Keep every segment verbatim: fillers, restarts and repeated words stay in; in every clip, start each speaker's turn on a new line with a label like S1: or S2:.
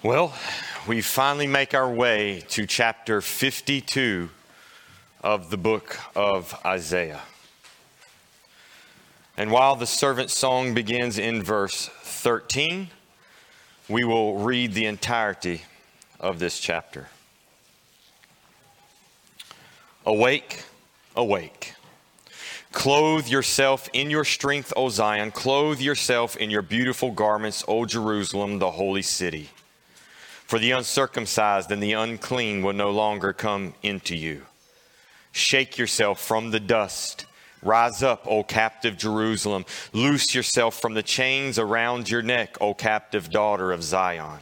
S1: Well, we finally make our way to chapter fifty-two of the book of Isaiah. And while the servant song begins in verse thirteen, we will read the entirety of this chapter. Awake, awake. Clothe yourself in your strength, O Zion. Clothe yourself in your beautiful garments, O Jerusalem, the holy city. For the uncircumcised and the unclean will no longer come into you. Shake yourself from the dust. Rise up, O captive Jerusalem. Loose yourself from the chains around your neck, O captive daughter of Zion.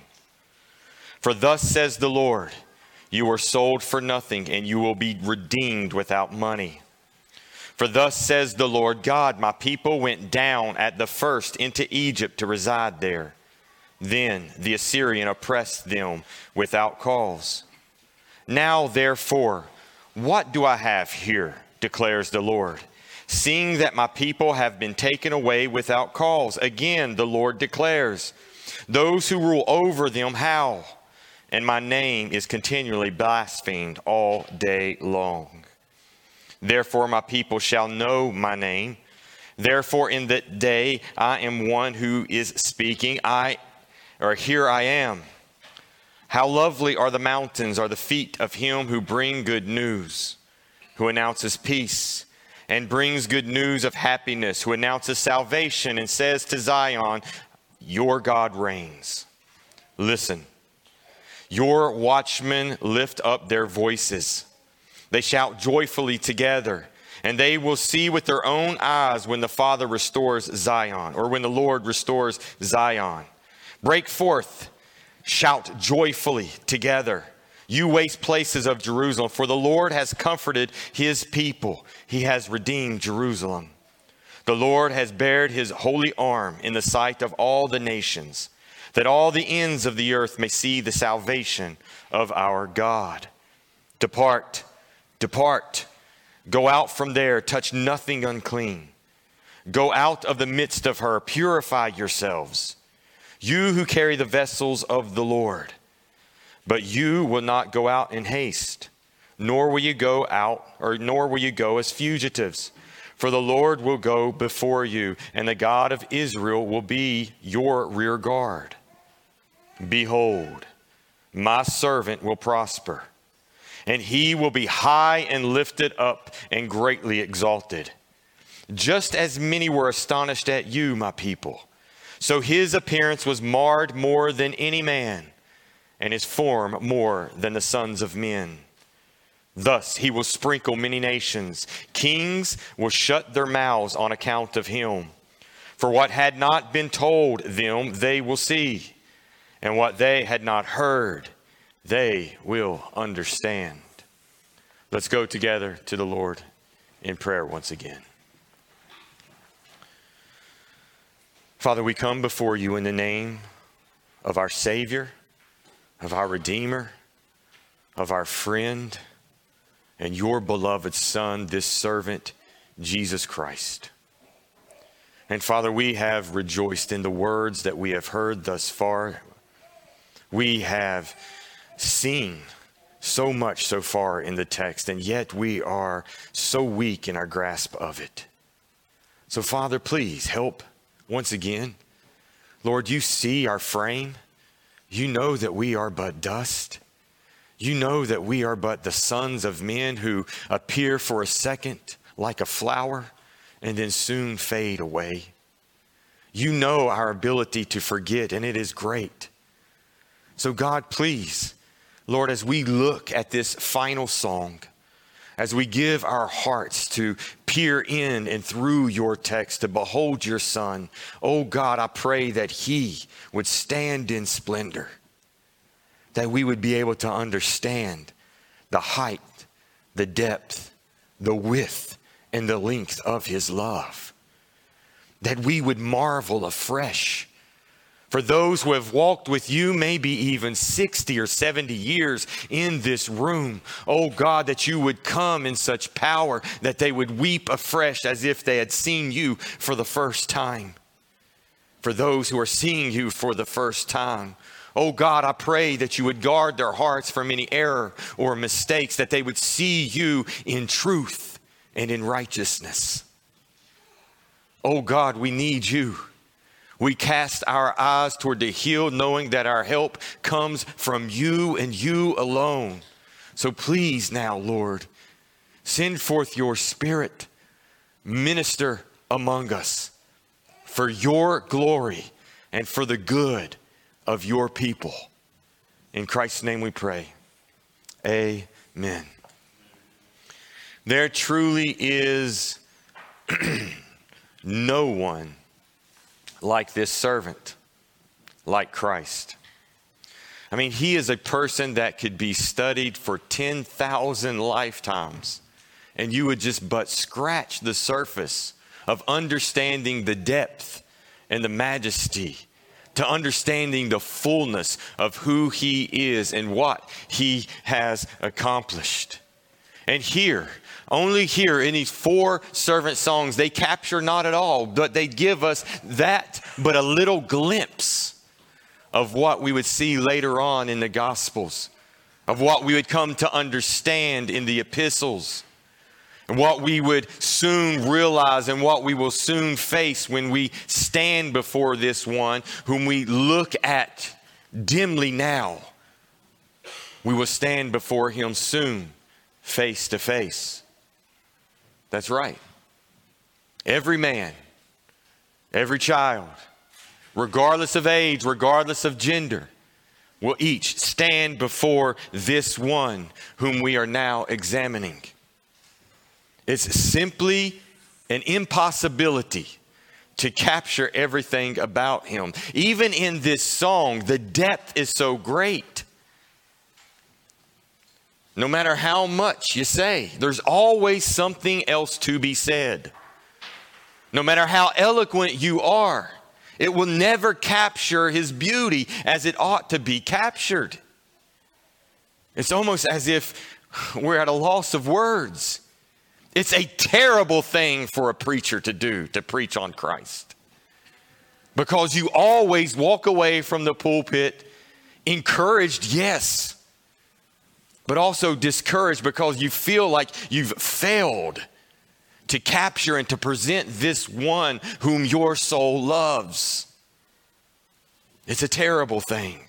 S1: For thus says the Lord, you were sold for nothing, and you will be redeemed without money. For thus says the Lord God, my people went down at the first into Egypt to reside there. Then the Assyrian oppressed them without cause. Now, therefore, what do I have here, declares the Lord, seeing that my people have been taken away without cause? Again, the Lord declares, those who rule over them howl, and my name is continually blasphemed all day long. Therefore, my people shall know my name. Therefore, in that day, I am one who is speaking. I Or here I am. How lovely are the mountains, are the feet of him who bring good news, who announces peace and brings good news of happiness, who announces salvation and says to Zion, your God reigns. Listen, your watchmen lift up their voices. They shout joyfully together, and they will see with their own eyes when the Father restores Zion, or when the Lord restores Zion. Break forth, shout joyfully together, you waste places of Jerusalem, for the Lord has comforted his people. He has redeemed Jerusalem. The Lord has bared his holy arm in the sight of all the nations, that all the ends of the earth may see the salvation of our God. Depart, depart, go out from there, touch nothing unclean. Go out of the midst of her, purify yourselves. You who carry the vessels of the Lord, but you will not go out in haste, nor will you go out, or nor will you go as fugitives. For the Lord will go before you, and the God of Israel will be your rear guard. Behold, my servant will prosper, and he will be high and lifted up and greatly exalted. Just as many were astonished at you, my people, so his appearance was marred more than any man, and his form more than the sons of men. Thus he will sprinkle many nations. Kings will shut their mouths on account of him. For what had not been told them, they will see, and what they had not heard, they will understand. Let's go together to the Lord in prayer once again. Father, we come before you in the name of our Savior, of our Redeemer, of our friend, and your beloved Son, this servant, Jesus Christ. And Father, we have rejoiced in the words that we have heard thus far. We have seen so much so far in the text, and yet we are so weak in our grasp of it. So Father, please help once again. Lord, you see our frame. You know that we are but dust. You know that we are but the sons of men who appear for a second like a flower and then soon fade away. You know our ability to forget, and it is great. So God, please, Lord, as we look at this final song, as we give our hearts to peer in and through your text to behold your Son, oh God, I pray that he would stand in splendor, that we would be able to understand the height, the depth, the width, and the length of his love, that we would marvel afresh. For those who have walked with you, maybe even sixty or seventy years in this room, oh God, that you would come in such power that they would weep afresh as if they had seen you for the first time. for those who are seeing you for the first time. Oh God, I pray that you would guard their hearts from any error or mistakes, that they would see you in truth and in righteousness. Oh God, we need you. We cast our eyes toward the hill, knowing that our help comes from you and you alone. So please now, Lord, send forth your Spirit, minister among us for your glory and for the good of your people. In Christ's name we pray. Amen. There truly is no one like this servant, like Christ. I mean, he is a person that could be studied for ten thousand lifetimes, and you would just but scratch the surface of understanding the depth and the majesty, to understanding the fullness of who he is and what he has accomplished. And here, only here in these four servant songs, they capture not at all, but they give us that, but a little glimpse of what we would see later on in the Gospels, of what we would come to understand in the epistles, and what we would soon realize and what we will soon face when we stand before this one whom we look at dimly now. We will stand before him soon, face to face. That's right. Every man, every child, regardless of age, regardless of gender, will each stand before this one whom we are now examining. It's simply an impossibility to capture everything about him. Even in this song, the depth is so great. No matter how much you say, there's always something else to be said. No matter how eloquent you are, it will never capture his beauty as it ought to be captured. It's almost as if we're at a loss of words. It's a terrible thing for a preacher to do, to preach on Christ. Because you always walk away from the pulpit encouraged, yes, but also discouraged because you feel like you've failed to capture and to present this one whom your soul loves. It's a terrible thing.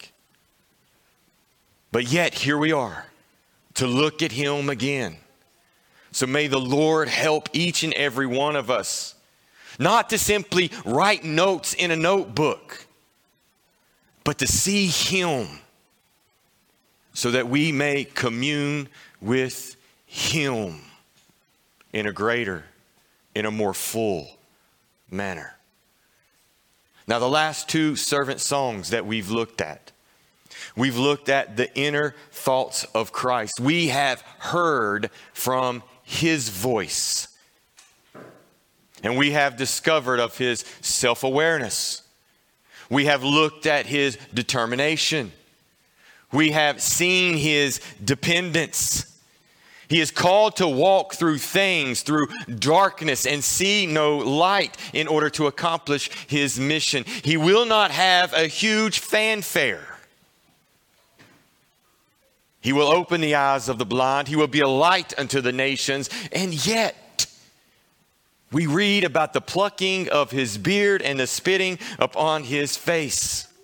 S1: But yet here we are to look at him again. So may the Lord help each and every one of us not to simply write notes in a notebook, but to see him so that we may commune with him in a greater, in a more full manner. Now, the last two servant songs that we've looked at, we've looked at the inner thoughts of Christ. We have heard from his voice. And we have discovered of his self-awareness. We have looked at his determination. We have seen his dependence. He is called to walk through things, through darkness, and see no light in order to accomplish his mission. He will not have a huge fanfare. He will open the eyes of the blind. He will be a light unto the nations. And yet, we read about the plucking of his beard and the spitting upon his face.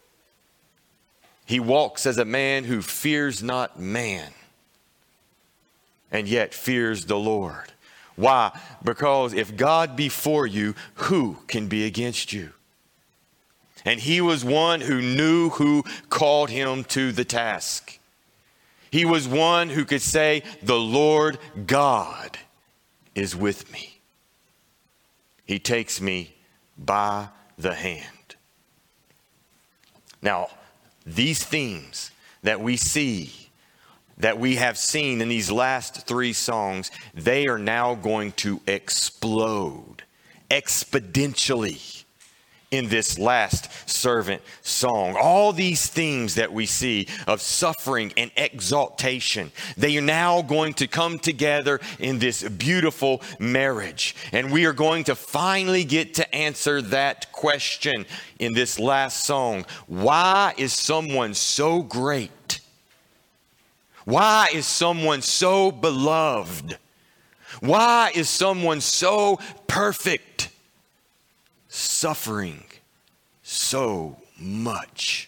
S1: He walks as a man who fears not man, and yet fears the Lord. Why? Because if God be for you, who can be against you? And he was one who knew who called him to the task. He was one who could say, the Lord God is with me. He takes me by the hand. Now, these themes that we see, that we have seen in these last three songs, they are now going to explode exponentially in this last servant song. All these themes that we see of suffering and exaltation, they are now going to come together in this beautiful marriage. And we are going to finally get to answer that question in this last song. Why is someone so great? Why is someone so beloved? Why is someone so perfect, suffering so much?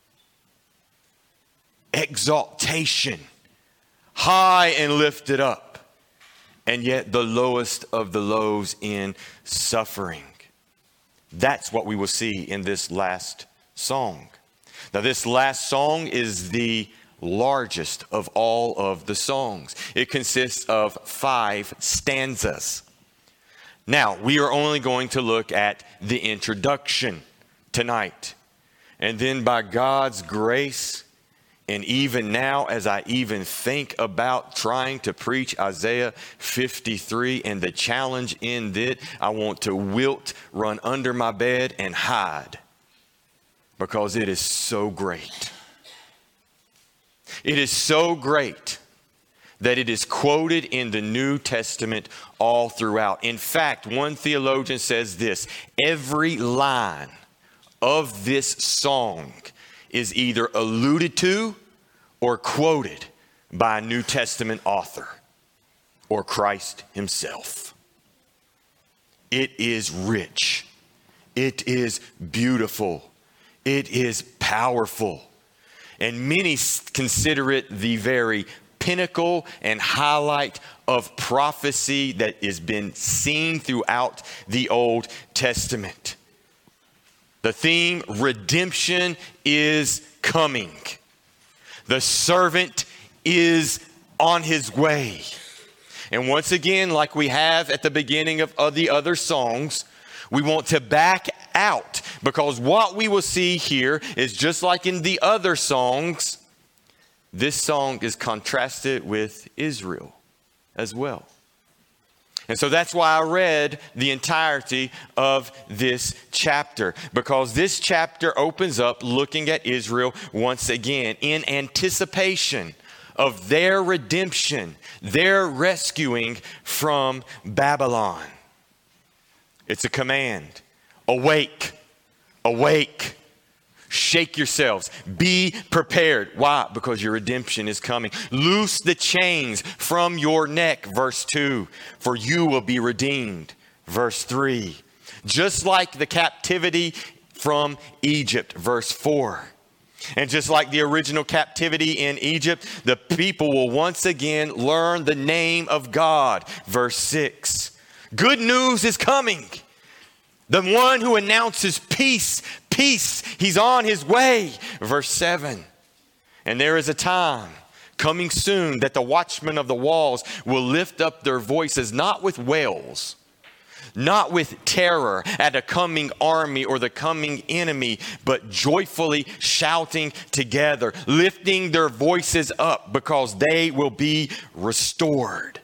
S1: Exaltation, high and lifted up, and yet the lowest of the lows in suffering. That's what we will see in this last song. Now, this last song is the largest of all of the songs. It consists of five stanzas. Now, we are only going to look at the introduction tonight. And then by God's grace, and even now as I even think about trying to preach Isaiah fifty-three and the challenge in it, I want to wilt, run under my bed and hide, because it is so great. It is so great that it is quoted in the New Testament all throughout. In fact, one theologian says this: every line of this song is either alluded to or quoted by a New Testament author or Christ himself. It is rich. It is beautiful. It is powerful. And many consider it the very pinnacle and highlight of prophecy that has been seen throughout the Old Testament. The theme, redemption is coming. The servant is on his way. And once again, like we have at the beginning of, of the other songs, we want to back out, because what we will see here is just like in the other songs, this song is contrasted with Israel as well. And so that's why I read the entirety of this chapter, because this chapter opens up looking at Israel once again in anticipation of their redemption, their rescuing from Babylon. It's a command. Awake, awake, shake yourselves, be prepared. Why? Because your redemption is coming. Loose the chains from your neck, verse two, for you will be redeemed, verse three. Just like the captivity from Egypt, verse four. And just like the original captivity in Egypt, the people will once again learn the name of God, verse six. Good news is coming. The one who announces peace, peace, he's on his way. Verse seven. And there is a time coming soon that the watchmen of the walls will lift up their voices, not with wails, not with terror at a coming army or the coming enemy, but joyfully shouting together, lifting their voices up, because they will be restored.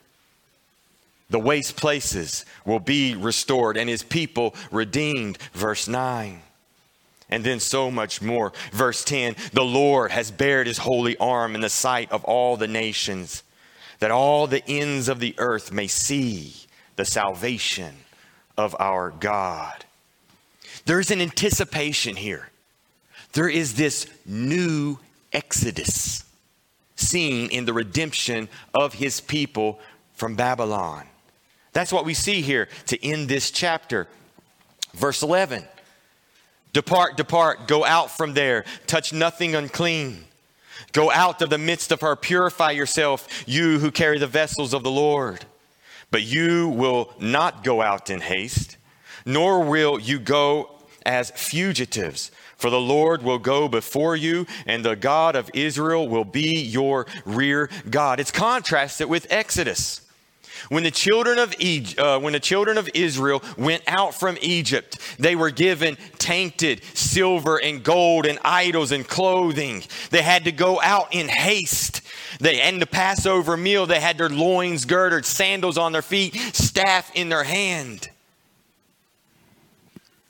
S1: The waste places will be restored and his people redeemed. Verse nine. And then so much more. Verse ten. The Lord has bared his holy arm in the sight of all the nations, that all the ends of the earth may see the salvation of our God. There's an anticipation here. There is this new exodus seen in the redemption of his people from Babylon. That's what we see here to end this chapter. Verse eleven. Depart, depart, go out from there, touch nothing unclean. Go out of the midst of her, purify yourself, you who carry the vessels of the Lord. But you will not go out in haste, nor will you go as fugitives. For the Lord will go before you, and the God of Israel will be your rear guard. It's contrasted with Exodus. When the children of Egypt, uh, when the children of Israel went out from Egypt, they were given tainted silver and gold and idols and clothing. They had to go out in haste. They, and the Passover meal, they had their loins girded, sandals on their feet, staff in their hand.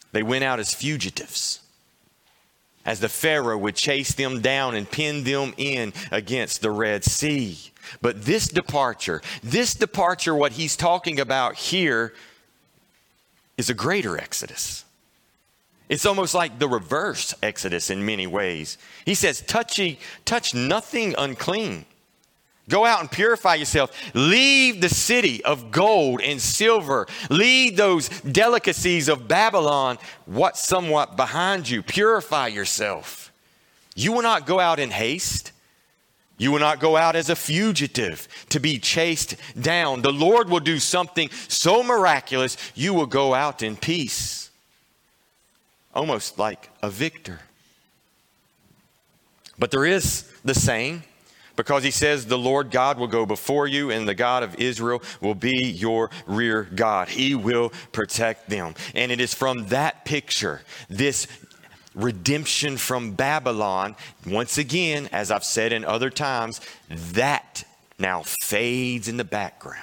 S1: They went out as fugitives, as the Pharaoh would chase them down and pin them in against the Red Sea. But this departure, this departure, what he's talking about here, is a greater exodus. It's almost like the reverse exodus in many ways. He says, touch, ye, touch nothing unclean. Go out and purify yourself. Leave the city of gold and silver. Leave those delicacies of Babylon, what somewhat behind you. Purify yourself. You will not go out in haste. You will not go out as a fugitive to be chased down. The Lord will do something so miraculous, you will go out in peace. Almost like a victor. But there is the saying, because he says the Lord God will go before you and the God of Israel will be your rear guard. He will protect them. And it is from that picture, this redemption from Babylon, once again, as I've said in other times, that now fades in the background.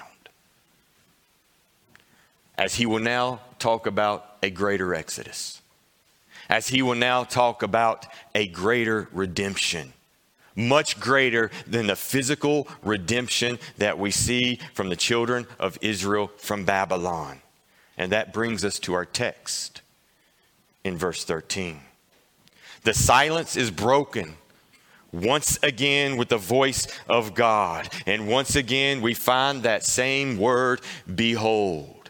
S1: As he will now talk about a greater exodus. As he will now talk about a greater redemption. Much greater than the physical redemption that we see from the children of Israel from Babylon. And that brings us to our text in verse thirteen. The silence is broken once again with the voice of God. And once again we find that same word, behold.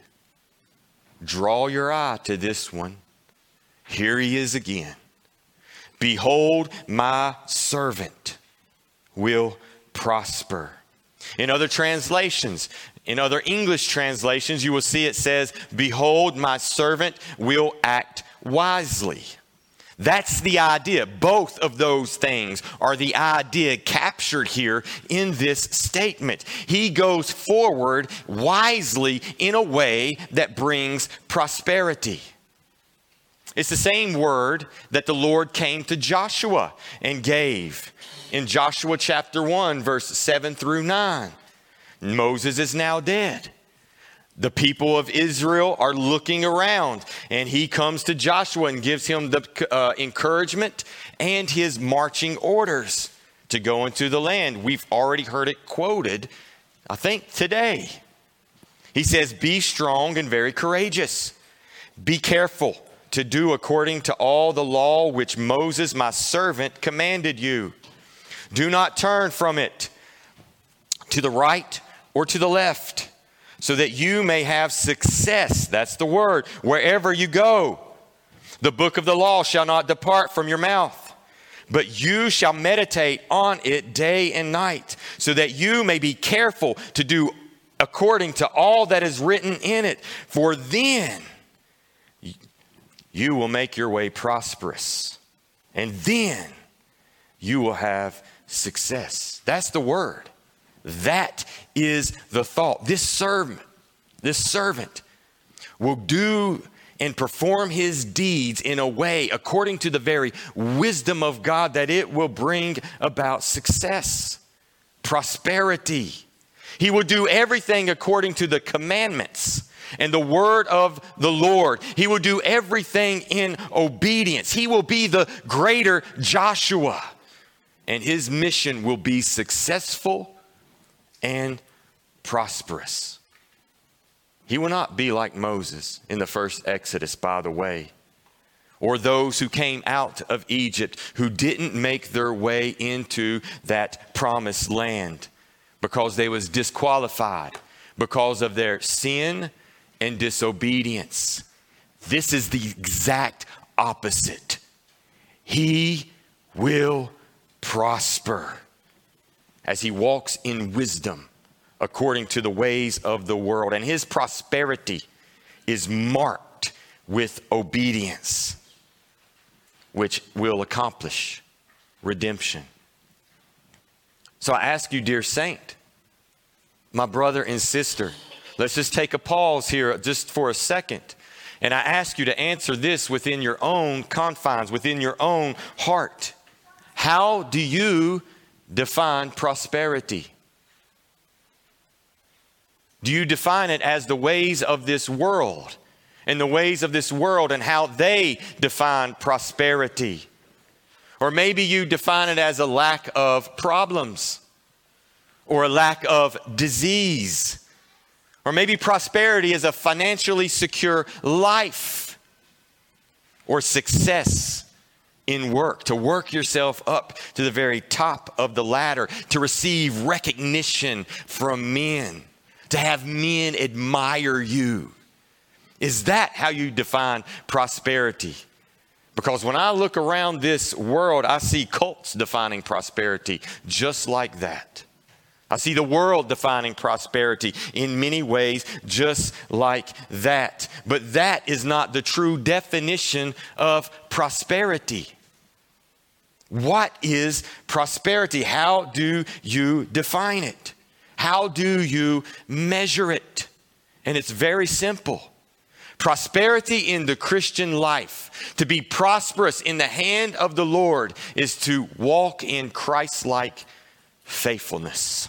S1: Draw your eye to this one. Here he is again. Behold, my servant will prosper. In other translations, in other English translations, you will see it says, behold, my servant will act wisely. That's the idea. Both of those things are the idea captured here in this statement. He goes forward wisely in a way that brings prosperity. It's the same word that the Lord came to Joshua and gave in Joshua chapter one, verse seven through nine. Moses is now dead. The people of Israel are looking around, and he comes to Joshua and gives him the uh, encouragement and his marching orders to go into the land. We've already heard it quoted, I think, today. He says, be strong and very courageous. Be careful to do according to all the law which Moses, my servant, commanded you. Do not turn from it to the right or to the left, so that you may have success. That's the word. Wherever you go, the book of the law shall not depart from your mouth, but you shall meditate on it day and night, so that you may be careful to do according to all that is written in it. For then you will make your way prosperous, and then you will have success. That's the word. That is the thought. This servant, this servant will do and perform his deeds in a way according to the very wisdom of God that it will bring about success, prosperity. He will do everything according to the commandments and the word of the Lord. He will do everything in obedience. He will be the greater Joshua, and his mission will be successful and prosperous. He will not be like Moses in the first Exodus, by the way, or those who came out of Egypt who didn't make their way into that promised land because they was disqualified because of their sin and disobedience. This is the exact opposite. He will prosper as he walks in wisdom according to the ways of the world. And his prosperity is marked with obedience, which will accomplish redemption. So I ask you, dear saint, my brother and sister, let's just take a pause here just for a second. And I ask you to answer this within your own confines, within your own heart. How do you define prosperity? Do you define it as the ways of this world and the ways of this world and how they define prosperity. Or maybe you define it as a lack of problems or a lack of disease. Or maybe prosperity is a financially secure life or success in work, to work yourself up to the very top of the ladder, to receive recognition from men, to have men admire you. Is that how you define prosperity? Because when I look around this world, I see cults defining prosperity just like that. I see the world defining prosperity in many ways just like that. But that is not the true definition of prosperity. What is prosperity? How do you define it? How do you measure it? And it's very simple. Prosperity in the Christian life, to be prosperous in the hand of the Lord, is to walk in Christ-like faithfulness.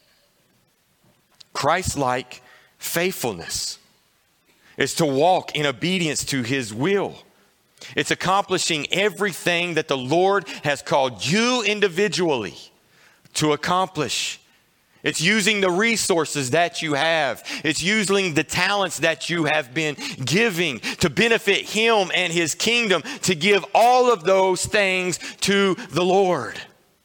S1: Christ-like faithfulness is to walk in obedience to his will. It's accomplishing everything that the Lord has called you individually to accomplish. It's using the resources that you have. It's using the talents that you have been giving to benefit him and his kingdom, to give all of those things to the Lord.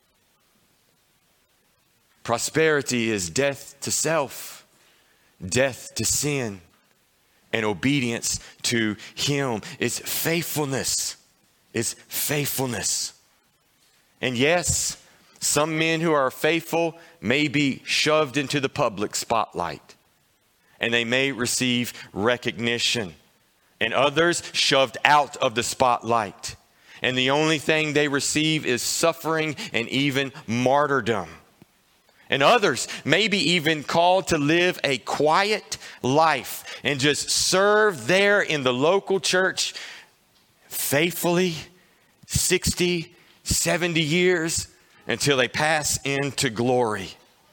S1: Prosperity is death to self, death to sin, and obedience to him. It's faithfulness. It's faithfulness. And yes, some men who are faithful may be shoved into the public spotlight, and they may receive recognition, and others shoved out of the spotlight, and the only thing they receive is suffering and even martyrdom. And others may be even called to live a quiet life and just serve there in the local church faithfully sixty, seventy years until they pass into glory.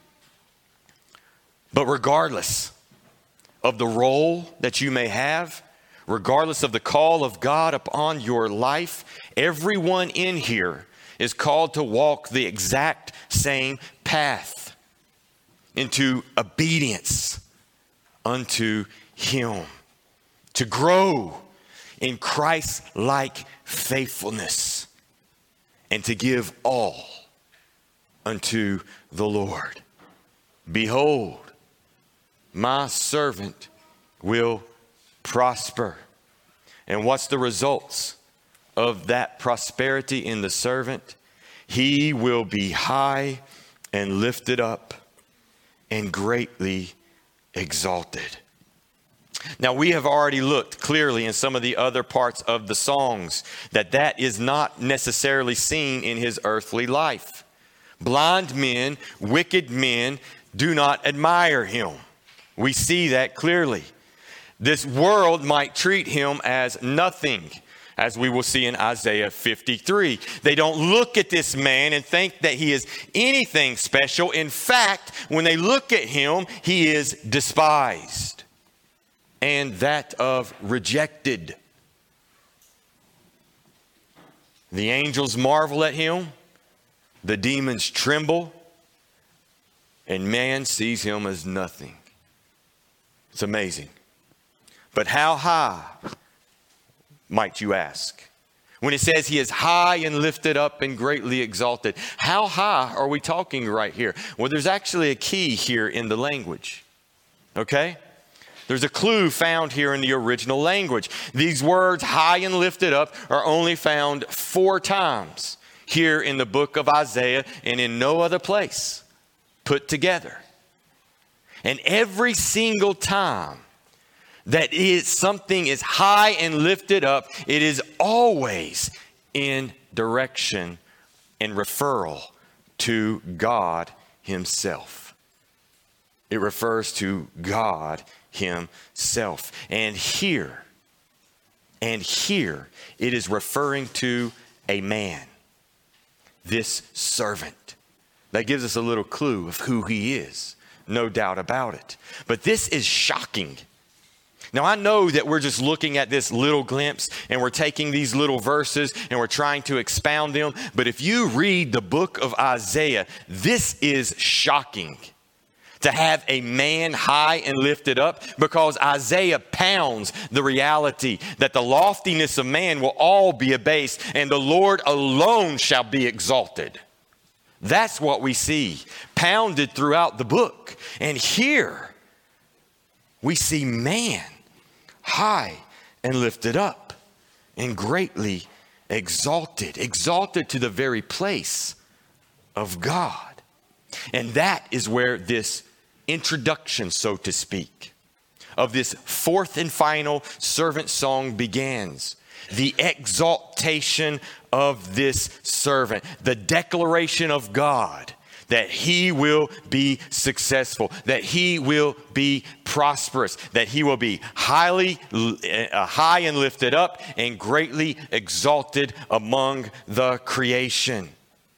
S1: But regardless of the role that you may have, regardless of the call of God upon your life, everyone in here is called to walk the exact same path into obedience unto him, to grow in Christ-like faithfulness, and to give all unto the Lord. Behold, my servant will prosper. And what's the results of that prosperity in the servant? He will be high and lifted up and greatly exalted. Now, we have already looked clearly in some of the other parts of the songs that that is not necessarily seen in his earthly life. Blind men, wicked men do not admire him. We see that clearly. This world might treat him as nothing, as we will see in Isaiah fifty-three. They don't look at this man and think that he is anything special. In fact, when they look at him, he is despised, and that of rejected. The angels marvel at him, the demons tremble, and man sees him as nothing. It's amazing. But how high, might you ask? When it says he is high and lifted up and greatly exalted, how high are we talking right here? Well, there's actually a key here in the language. Okay? There's a clue found here in the original language. These words, high and lifted up, are only found four times here in the book of Isaiah and in no other place put together. And every single time that is something is high and lifted up, it is always in direction and referral to God himself. It refers to God himself. And here, and here, it is referring to a man, this servant. That gives us a little clue of who he is. No doubt about it. But this is shocking. Now, I know that we're just looking at this little glimpse and we're taking these little verses and we're trying to expound them. But if you read the book of Isaiah, this is shocking to have a man high and lifted up, because Isaiah pounds the reality that the loftiness of man will all be abased and the Lord alone shall be exalted. That's what we see pounded throughout the book. And here we see man high and lifted up and greatly exalted, exalted to the very place of God. And that is where this introduction, so to speak, of this fourth and final servant song begins. The exaltation of this servant, the declaration of God that he will be successful, that he will be prosperous, that he will be highly uh, high and lifted up and greatly exalted among the creation.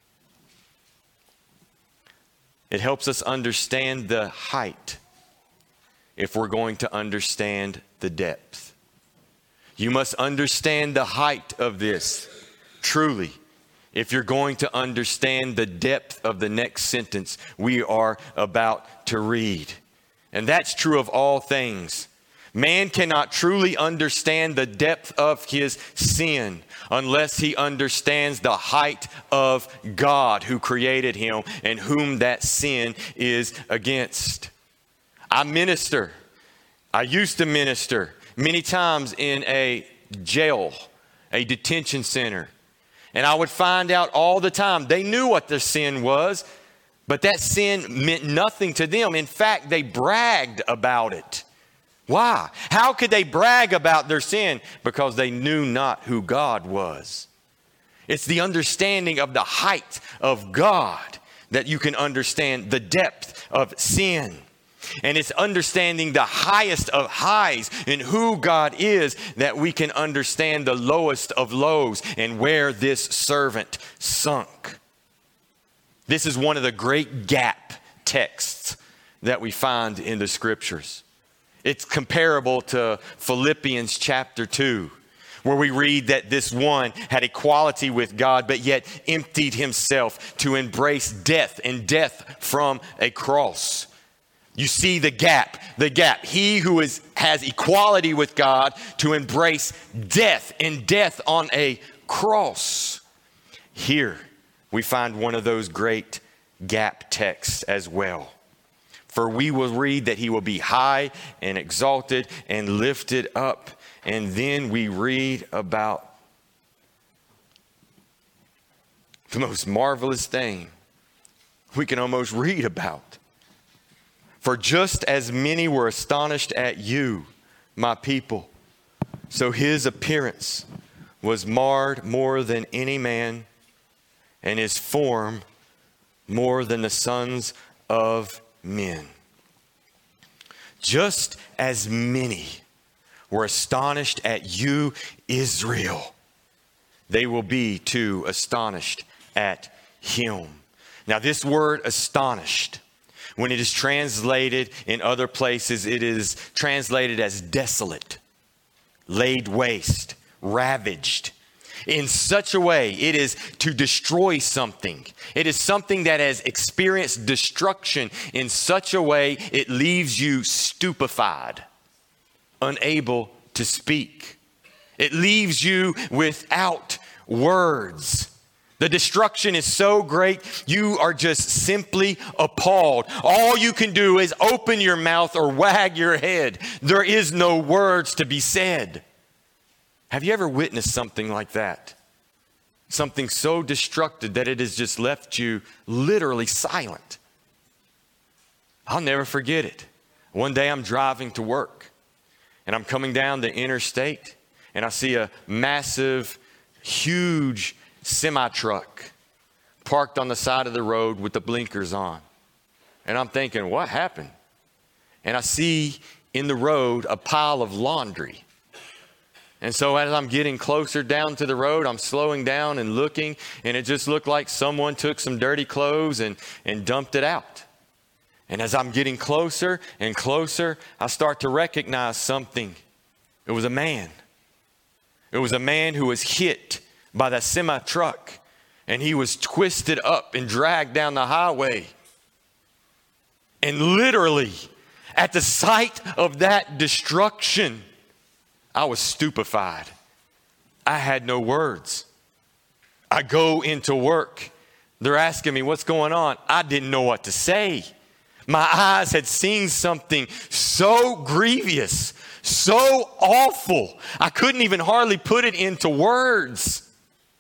S1: It helps us understand the height if we're going to understand the depth. You must understand the height of this, truly, if you're going to understand the depth of the next sentence we are about to read. And that's true of all things. Man cannot truly understand the depth of his sin unless he understands the height of God who created him and whom that sin is against. I minister. I used to minister many times in a jail, a detention center. And I would find out all the time, they knew what their sin was, but that sin meant nothing to them. In fact, they bragged about it. Why? How could they brag about their sin? Because they knew not who God was. It's the understanding of the height of God that you can understand the depth of sin. And it's understanding the highest of highs in who God is that we can understand the lowest of lows and where this servant sunk. This is one of the great gap texts that we find in the scriptures. It's comparable to Philippians chapter two, where we read that this one had equality with God, but yet emptied himself to embrace death, and death from a cross. You see the gap, the gap. He who is, has equality with God to embrace death, and death on a cross. Here we find one of those great gap texts as well. For we will read that he will be high and exalted and lifted up. And then we read about the most marvelous thing we can almost read about. For just as many were astonished at you, my people, so his appearance was marred more than any man, and his form more than the sons of men. Just as many were astonished at you, Israel, they will be too astonished at him. Now, this word astonished, when it is translated in other places, it is translated as desolate, laid waste, ravaged. In such a way, it is to destroy something. It is something that has experienced destruction in such a way it leaves you stupefied, unable to speak. It leaves you without words. The destruction is so great, you are just simply appalled. All you can do is open your mouth or wag your head. There is no words to be said. Have you ever witnessed something like that? Something so destructive that it has just left you literally silent. I'll never forget it. One day I'm driving to work and I'm coming down the interstate and I see a massive, huge semi-truck parked on the side of the road with the blinkers on. And I'm thinking, what happened? And I see in the road a pile of laundry. And so as I'm getting closer down to the road, I'm slowing down and looking, and it just looked like someone took some dirty clothes and, and dumped it out. And as I'm getting closer and closer, I start to recognize something. It was a man. It was a man who was hit by that semi truck, and he was twisted up and dragged down the highway. And literally, at the sight of that destruction, I was stupefied. I had no words. I go into work. They're asking me what's going on. I didn't know what to say. My eyes had seen something so grievous, so awful. I couldn't even hardly put it into words.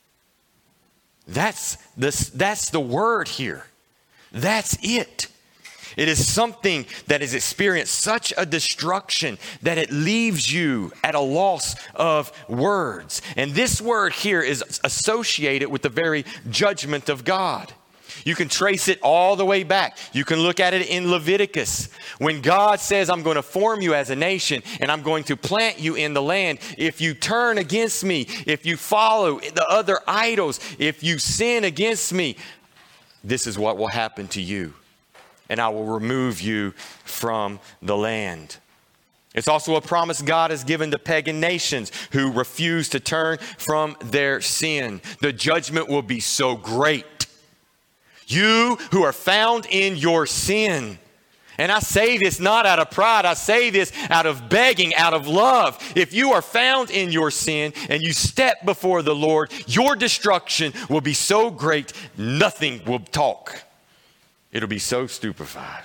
S1: That's the, that's the word here. That's it. It is something that has experienced such a destruction that it leaves you at a loss of words. And this word here is associated with the very judgment of God. You can trace it all the way back. You can look at it in Leviticus. When God says, I'm going to form you as a nation and I'm going to plant you in the land. If you turn against me, if you follow the other idols, if you sin against me, this is what will happen to you. And I will remove you from the land. It's also a promise God has given to pagan nations who refuse to turn from their sin. The judgment will be so great. You who are found in your sin. And I say this not out of pride. I say this out of begging, out of love. If you are found in your sin and you step before the Lord, your destruction will be so great, nothing will talk. It'll be so stupefied.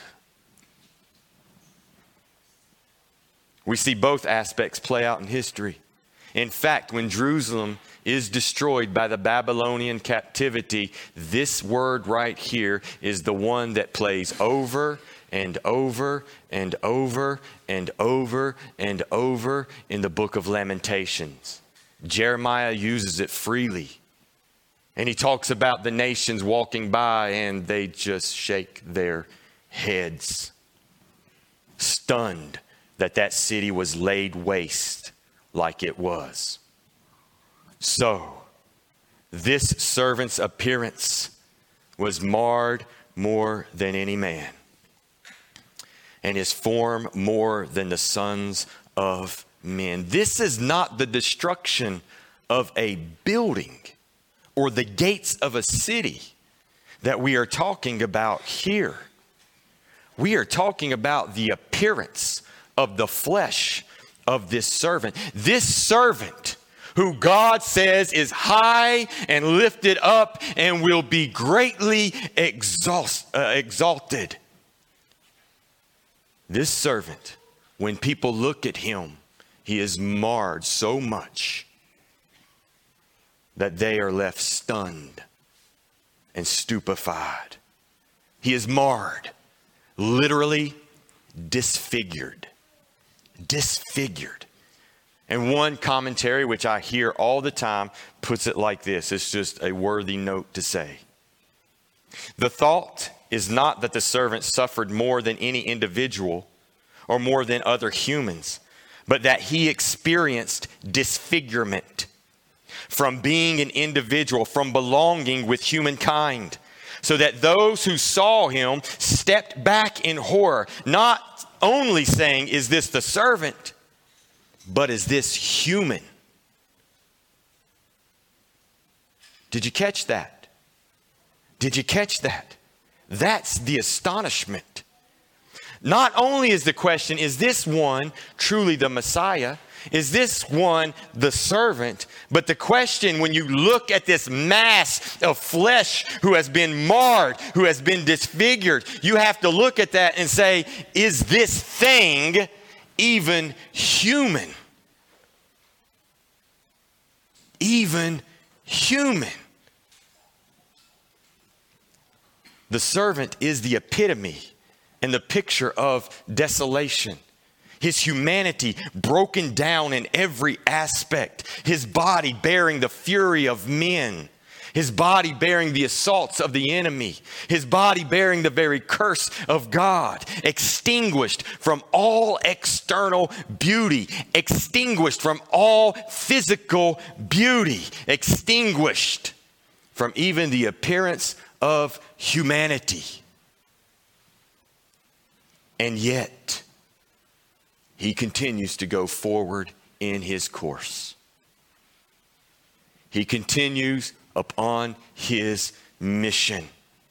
S1: We see both aspects play out in history. In fact, when Jerusalem is destroyed by the Babylonian captivity, this word right here is the one that plays over and over and over and over and over in the book of Lamentations. Jeremiah uses it freely. And he talks about the nations walking by and they just shake their heads, stunned that that city was laid waste like it was. So, this servant's appearance was marred more than any man, and his form more than the sons of men. This is not the destruction of a building or the gates of a city that we are talking about here. We are talking about the appearance of the flesh of this servant. This servant who God says is high and lifted up and will be greatly exhaust, uh, exalted. This servant, when people look at him, he is marred so much that they are left stunned and stupefied. He is marred, literally disfigured. Disfigured. And one commentary, which I hear all the time, puts it like this. It's just a worthy note to say. The thought is not that the servant suffered more than any individual or more than other humans, but that he experienced disfigurement from being an individual, from belonging with humankind, so that those who saw him stepped back in horror, not only saying, is this the servant, but is this human? Did you catch that? Did you catch that? That's the astonishment. Not only is the question, is this one truly the Messiah? Is this one the servant? But the question, when you look at this mass of flesh who has been marred, who has been disfigured, you have to look at that and say, is this thing even human? Even human. The servant is the epitome and the picture of desolation. His humanity broken down in every aspect. His body bearing the fury of men. His body bearing the assaults of the enemy. His body bearing the very curse of God. Extinguished from all external beauty. Extinguished from all physical beauty. Extinguished from even the appearance of humanity. And yet, he continues to go forward in his course. He continues upon his mission.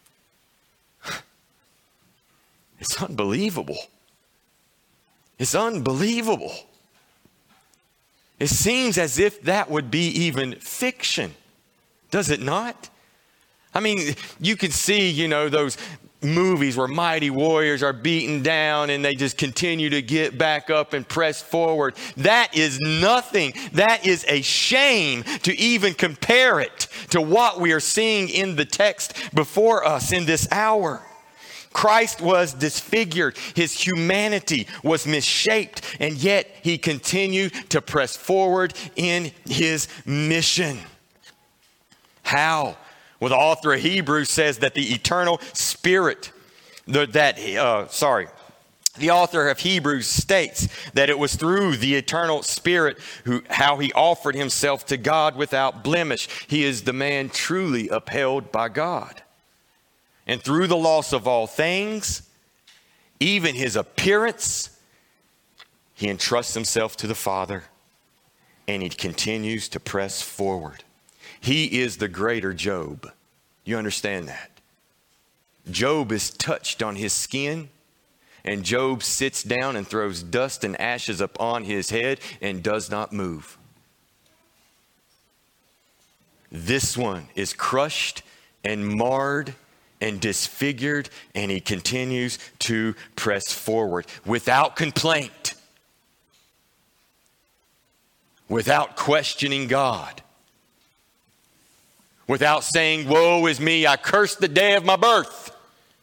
S1: It's unbelievable. It's unbelievable. It seems as if that would be even fiction, does it not? I mean, you can see, you know, those movies where mighty warriors are beaten down and they just continue to get back up and press forward. That is nothing. That is a shame to even compare it to what we are seeing in the text before us in this hour. Christ was disfigured. His humanity was misshaped, and yet he continued to press forward in his mission. How? Well, the author of Hebrews says that the eternal spirit, the, that, uh, sorry, the author of Hebrews states that it was through the eternal spirit who, how he offered himself to God without blemish. He is the man truly upheld by God. And through the loss of all things, even his appearance, he entrusts himself to the Father, and he continues to press forward. He is the greater Job. You understand that? Job is touched on his skin, and Job sits down and throws dust and ashes upon his head and does not move. This one is crushed and marred and disfigured, and he continues to press forward without complaint, without questioning God, without saying, woe is me, I curse the day of my birth.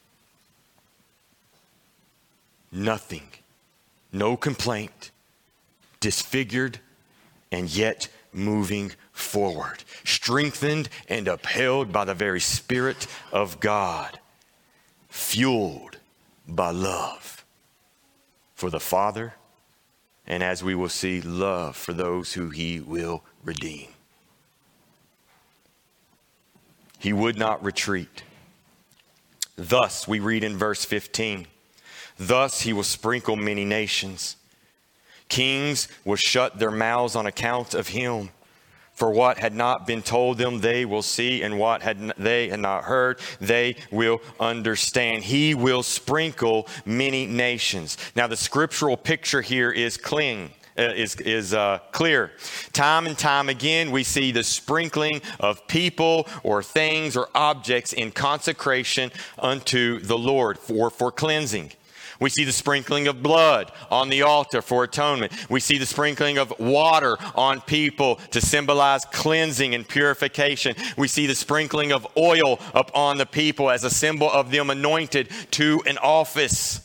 S1: Nothing, no complaint, disfigured, and yet moving forward, strengthened and upheld by the very Spirit of God, fueled by love for the Father, and as we will see, love for those who he will redeem. He would not retreat. Thus, we read in verse fifteen, thus he will sprinkle many nations. Kings will shut their mouths on account of him. For what had not been told them, they will see, and what had they had not heard, they will understand. He will sprinkle many nations. Now, the scriptural picture here is clean. Uh, is is uh, clear. Time and time again, we see the sprinkling of people or things or objects in consecration unto the Lord for, for cleansing. We see the sprinkling of blood on the altar for atonement. We see the sprinkling of water on people to symbolize cleansing and purification. We see the sprinkling of oil upon the people as a symbol of them anointed to an office.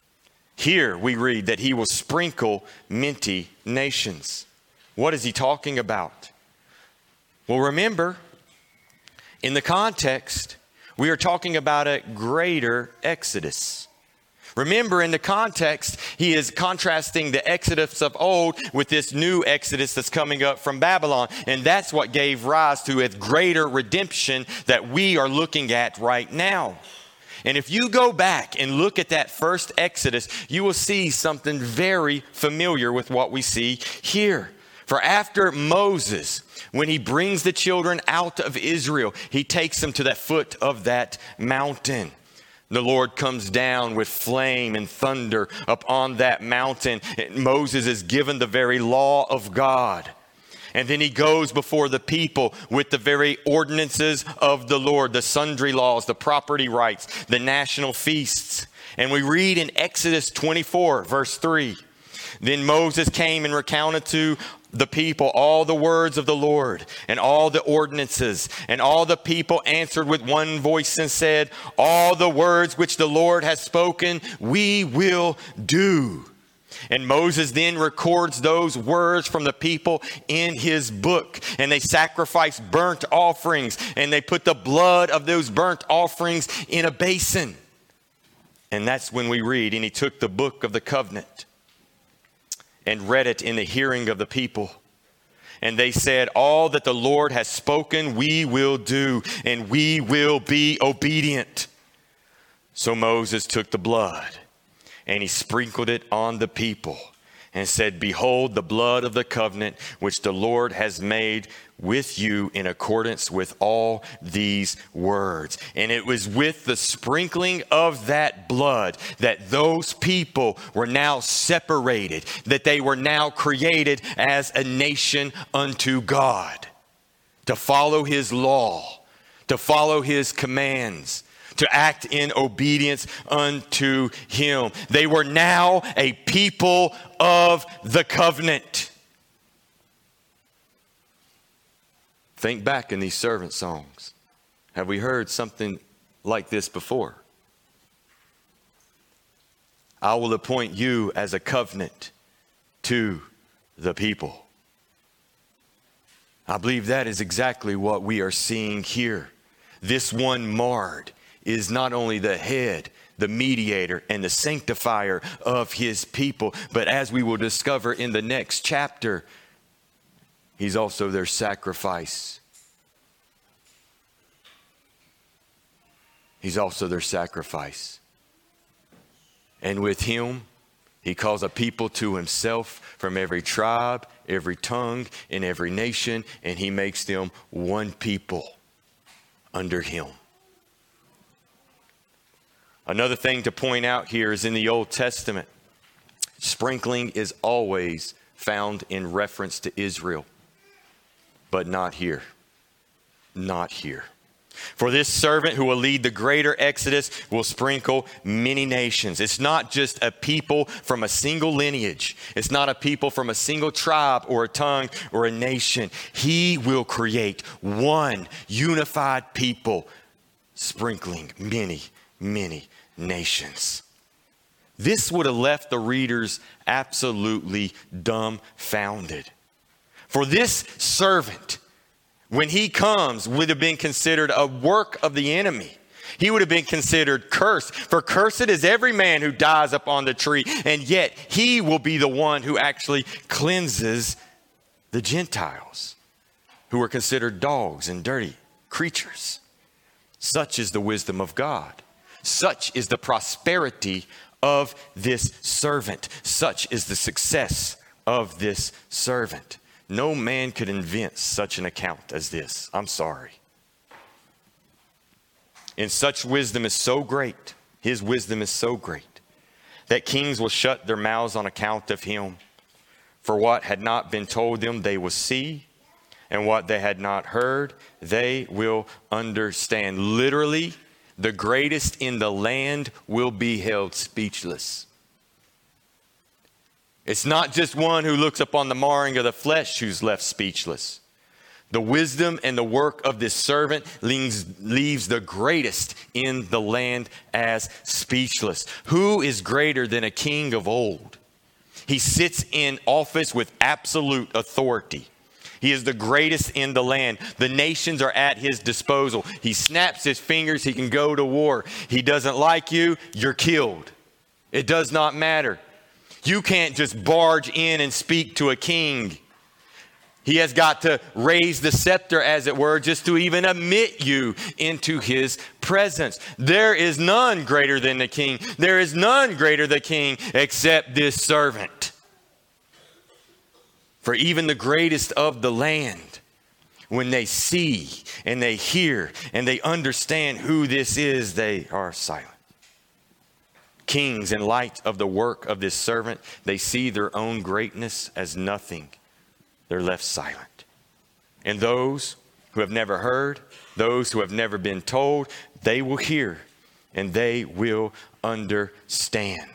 S1: Here we read that he will sprinkle many nations. What is he talking about? Well, remember, in the context, we are talking about a greater exodus. Remember, in the context, he is contrasting the exodus of old with this new exodus that's coming up from Babylon. And that's what gave rise to a greater redemption that we are looking at right now. And if you go back and look at that first exodus, you will see something very familiar with what we see here. For after Moses, when he brings the children out of Israel, he takes them to the foot of that mountain. The Lord comes down with flame and thunder upon that mountain. Moses is given the very law of God. And then he goes before the people with the very ordinances of the Lord, the sundry laws, the property rights, the national feasts. And we read in Exodus twenty-four, verse three, then Moses came and recounted to the people all the words of the Lord and all the ordinances, and all the people answered with one voice and said, all the words which the Lord has spoken, we will do. And Moses then records those words from the people in his book, and they sacrifice burnt offerings, and they put the blood of those burnt offerings in a basin. And that's when we read, and he took the book of the covenant and read it in the hearing of the people. And they said, all that the Lord has spoken, we will do, and we will be obedient. So Moses took the blood and he sprinkled it on the people and said, behold, the blood of the covenant which the Lord has made with you in accordance with all these words. And it was with the sprinkling of that blood that those people were now separated, that they were now created as a nation unto God, to follow his law, to follow his commands, to act in obedience unto him. They were now a people of the covenant. Think back in these servant songs. Have we heard something like this before? I will appoint you as a covenant to the people. I believe that is exactly what we are seeing here. This one marred is not only the head, the mediator, and the sanctifier of his people, but as we will discover in the next chapter, he's also their sacrifice. He's also their sacrifice. And with him, he calls a people to himself from every tribe, every tongue, and every nation, and he makes them one people under him. Another thing to point out here is in the Old Testament, sprinkling is always found in reference to Israel, but not here. Not here. For this servant who will lead the greater exodus will sprinkle many nations. It's not just a people from a single lineage. It's not a people from a single tribe or a tongue or a nation. He will create one unified people, sprinkling many, many nations. This would have left the readers absolutely dumbfounded. For this servant, when he comes, would have been considered a work of the enemy. He would have been considered cursed. For cursed is every man who dies upon the tree. And yet he will be the one who actually cleanses the Gentiles, who are considered dogs and dirty creatures. Such is the wisdom of God. Such is the prosperity of this servant. Such is the success of this servant. No man could invent such an account as this. I'm sorry. And such wisdom is so great, his wisdom is so great, that kings will shut their mouths on account of him. For what had not been told them, they will see, and what they had not heard, they will understand. Literally, the greatest in the land will be held speechless. It's not just one who looks upon the marring of the flesh who's left speechless. The wisdom and the work of this servant leaves, leaves the greatest in the land as speechless. Who is greater than a king of old? He sits in office with absolute authority. He is the greatest in the land. The nations are at his disposal. He snaps his fingers, he can go to war. He doesn't like you, you're killed. It does not matter. You can't just barge in and speak to a king. He has got to raise the scepter, as it were, just to even admit you into his presence. There is none greater than the king. There is none greater than the king except this servant. For even the greatest of the land, when they see and they hear and they understand who this is, they are silent. Kings, in light of the work of this servant, they see their own greatness as nothing. They're left silent. And those who have never heard, those who have never been told, they will hear and they will understand.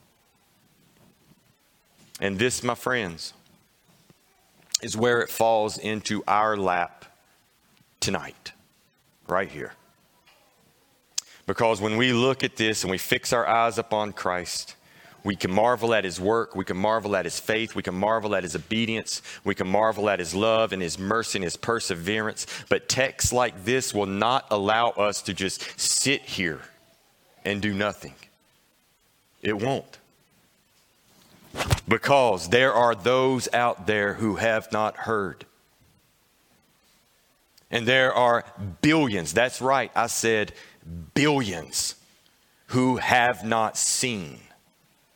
S1: And this, my friends, is where it falls into our lap tonight, right here. Because when we look at this and we fix our eyes upon Christ, we can marvel at his work, we can marvel at his faith, we can marvel at his obedience, we can marvel at his love and his mercy and his perseverance. But texts like this will not allow us to just sit here and do nothing. It won't. Because there are those out there who have not heard. And there are billions, that's right, I said billions, who have not seen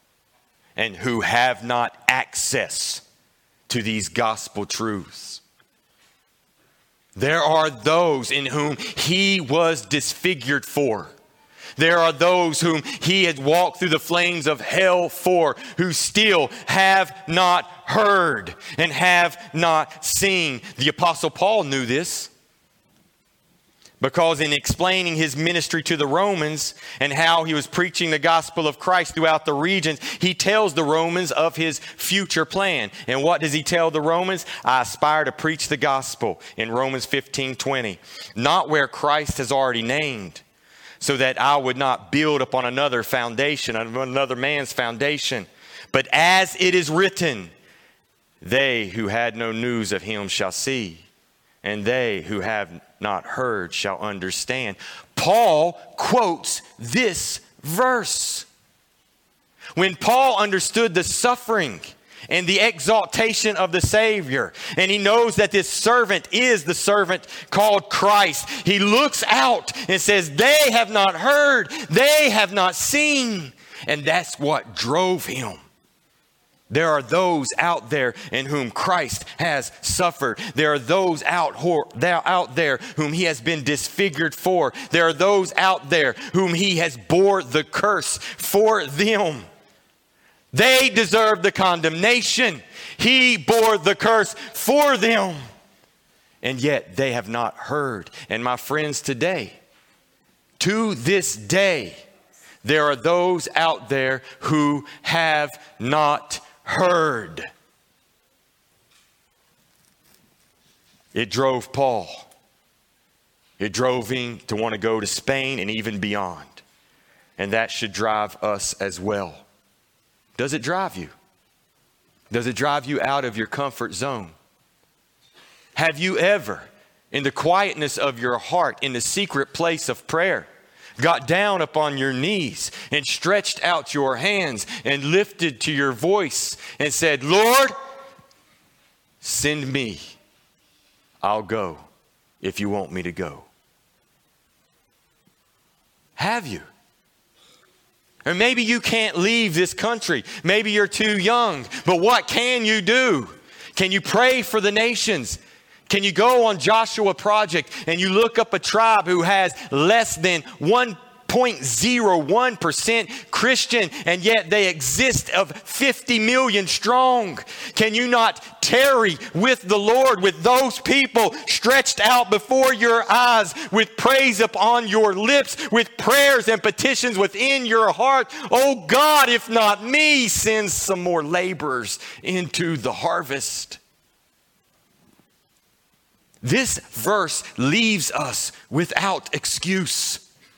S1: and who have not access to these gospel truths. There are those in whom he was disfigured for. There are those whom he had walked through the flames of hell for, who still have not heard and have not seen. The Apostle Paul knew this, because in explaining his ministry to the Romans and how he was preaching the gospel of Christ throughout the regions, he tells the Romans of his future plan. And what does he tell the Romans? I aspire to preach the gospel in Romans fifteen twenty, not where Christ has already named, so that I would not build upon another foundation, another man's foundation. But as it is written, they who had no news of him shall see, and they who have not heard shall understand. Paul quotes this verse. When Paul understood the suffering and the exaltation of the Savior, and he knows that this servant is the servant called Christ, he looks out and says, they have not heard, they have not seen. And that's what drove him. There are those out there in whom Christ has suffered. There are those out, out there whom he has been disfigured for. There are those out there whom he has bore the curse for them. They deserve the condemnation. He bore the curse for them. And yet they have not heard. And my friends, today, to this day, there are those out there who have not heard. It drove Paul. It drove him to want to go to Spain and even beyond. And that should drive us as well. Does it drive you? Does it drive you out of your comfort zone? Have you ever, in the quietness of your heart, in the secret place of prayer, got down upon your knees and stretched out your hands and lifted to your voice and said, Lord, send me. I'll go if you want me to go. Have you? Or maybe you can't leave this country. Maybe you're too young. But what can you do? Can you pray for the nations? Can you go on Joshua Project and you look up a tribe who has less than one point zero one percent Christian, and yet they exist of fifty million strong? Can you not tarry with the Lord, with those people stretched out before your eyes, with praise upon your lips, with prayers and petitions within your heart? Oh God, if not me, send some more laborers into the harvest. This verse leaves us without excuse.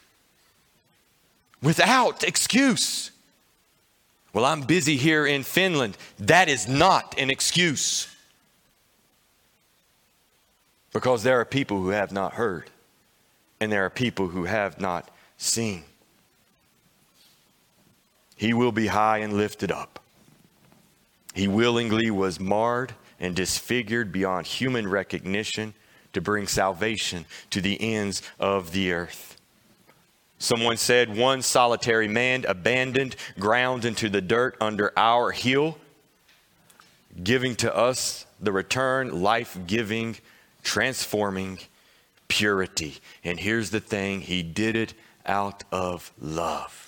S1: Without excuse. Well, I'm busy here in Finland. That is not an excuse. Because there are people who have not heard. And there are people who have not seen. He will be high and lifted up. He willingly was marred and disfigured beyond human recognition to bring salvation to the ends of the earth. Someone said, one solitary man abandoned, ground into the dirt under our heel, giving to us the return, life-giving, transforming purity. And here's the thing, he did it out of love.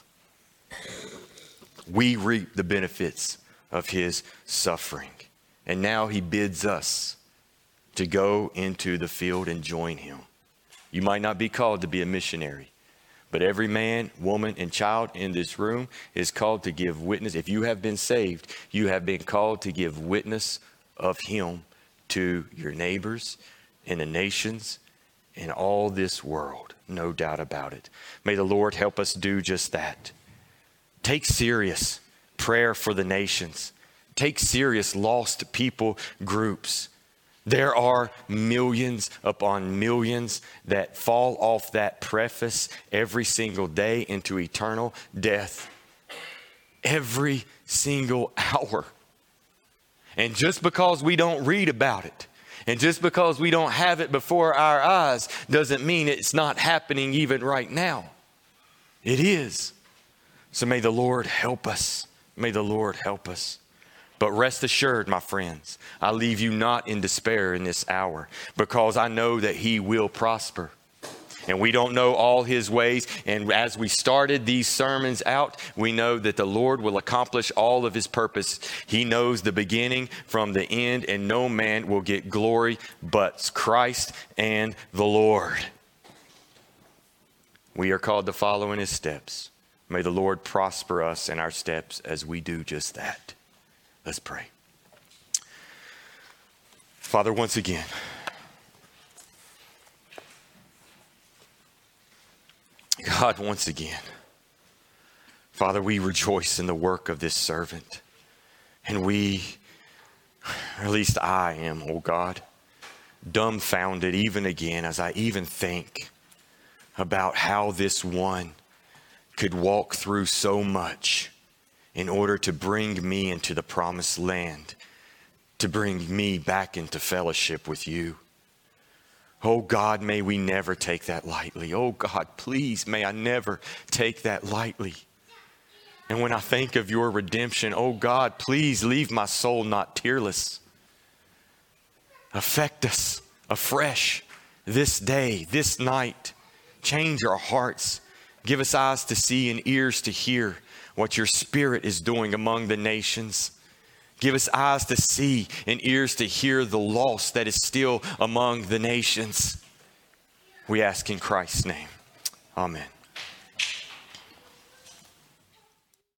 S1: We reap the benefits of his suffering. And now he bids us to go into the field and join him. You might not be called to be a missionary, but every man, woman, and child in this room is called to give witness. If you have been saved, you have been called to give witness of him to your neighbors and the nations and all this world. No doubt about it. May the Lord help us do just that. Take serious prayer for the nations. Take serious lost people groups. There are millions upon millions that fall off that preface every single day into eternal death. Every single hour. And just because we don't read about it, and just because we don't have it before our eyes, doesn't mean it's not happening even right now. It is. So may the Lord help us May the Lord help us. But rest assured, my friends, I leave you not in despair in this hour, because I know that he will prosper. And we don't know all his ways. And as we started these sermons out, we know that the Lord will accomplish all of his purpose. He knows the beginning from the end, and no man will get glory but Christ and the Lord. We are called to follow in his steps. May the Lord prosper us in our steps as we do just that. Let's pray. Father, once again, God, once again, Father, we rejoice in the work of this servant. And we, or at least I am, oh God, dumbfounded even again as I even think about how this one could walk through so much in order to bring me into the promised land, to bring me back into fellowship with you. Oh God, may we never take that lightly. Oh God, please, may I never take that lightly. And when I think of your redemption, oh God, please leave my soul not tearless. Affect us afresh this day, this night. Change our hearts. Give us eyes to see and ears to hear what your Spirit is doing among the nations. Give us eyes to see and ears to hear the loss that is still among the nations. We ask in Christ's name. Amen.